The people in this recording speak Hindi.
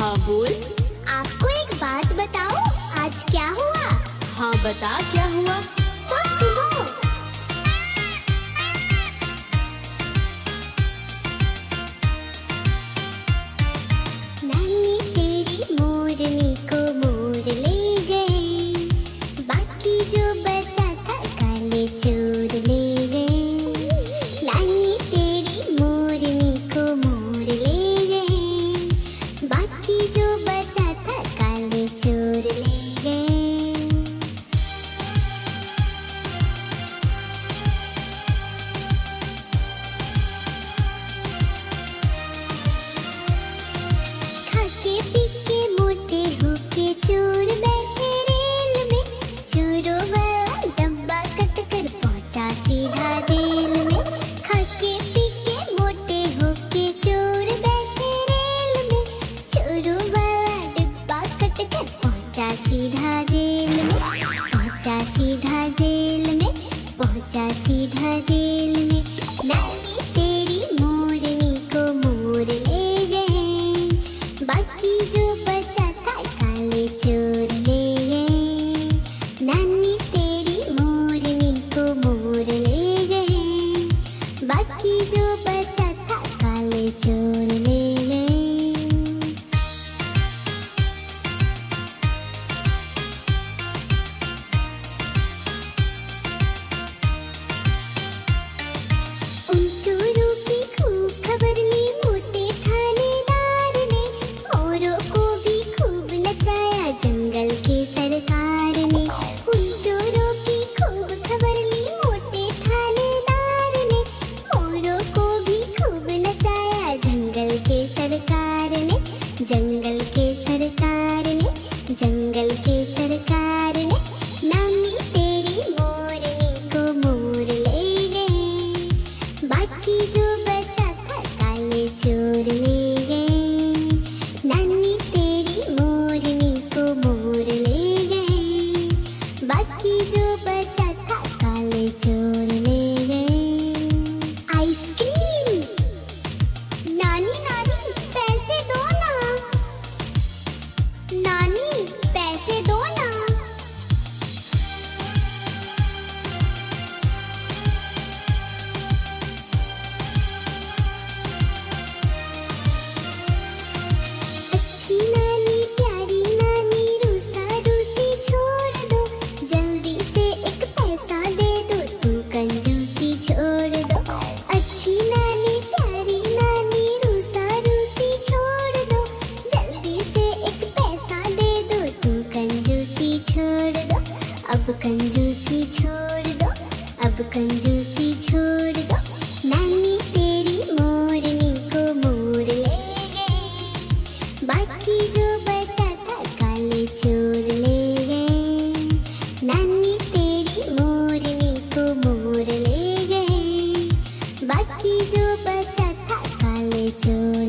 हाँ बोल। आपको एक बात बताओ, आज क्या हुआ? हाँ बता क्या हुआ। तो सुनो। नानी तेरी मोरनी को मोर ले गए, बाकी जो बचा था काले चोर ले गए। नानी तेरी मोरनी को मोर ले गए, बाकी जो बचा था काले चोर ले गए। खाके पीके मोटे होके चोर बैठे रेल में, चोरों वाला डब्बा कट कर पहुंचा सीधा जेल में। खाके पीके मोटे होके चोर बैठे रेल में, चोरों वाला डब्बा कट कर पहुंचा सीधा जेल में। पहुंचा सीधा जेल में, पहुंचा सीधा जेल में। नानी तेरी मोरनी को मोर ले गए, बाकी जो बचा था काले चोर ले गए। नानी तेरी मोरनी को मोर ले गए, बाकी जो बचा था काले चोर ले गए। उन चोरों की खूब खबर ली मोटे थानेदार ने, मोरों को भी खूब नचाया जंगल के सरकार ने। उन चोरों की खूब खबर ली मोटे थानेदार ने, मोरों को भी खूब नचाया जंगल के सरकार ने। जंगल के सरकार ने, जंगल के सरकार ने। नानी तेरी मोरनी को मोर ले गए, बाकी जो बचा था काले चोर ले गए। नानी तेरी मोरनी को मोर ले गए, बाकी जो बचा था काले चोर ले गए। आइसक्रीम। नानी नानी पैसे दो ना, नानी पैसे दो ना। अच्छी नानी प्यारी नानी रूसा रूसी छोड़ दो, जल्दी से एक पैसा दे दो, तू कंजूसी छोड़ दो। अच्छी नानी प्यारी नानी रूसा रूसी छोड़ दो, जल्दी से एक पैसा दे दो, तू कंजूसी छोड़ दो। अब कंजूसी छोड़ दो, अब कंजूसी छोड़ दो। नानी तेरी मोरनी को मोर ले गए, बाकी जो बचा था काले चोर ले गए। नानी तेरी मोरनी को मोर ले गए, बाकी जो बचा था काले चोर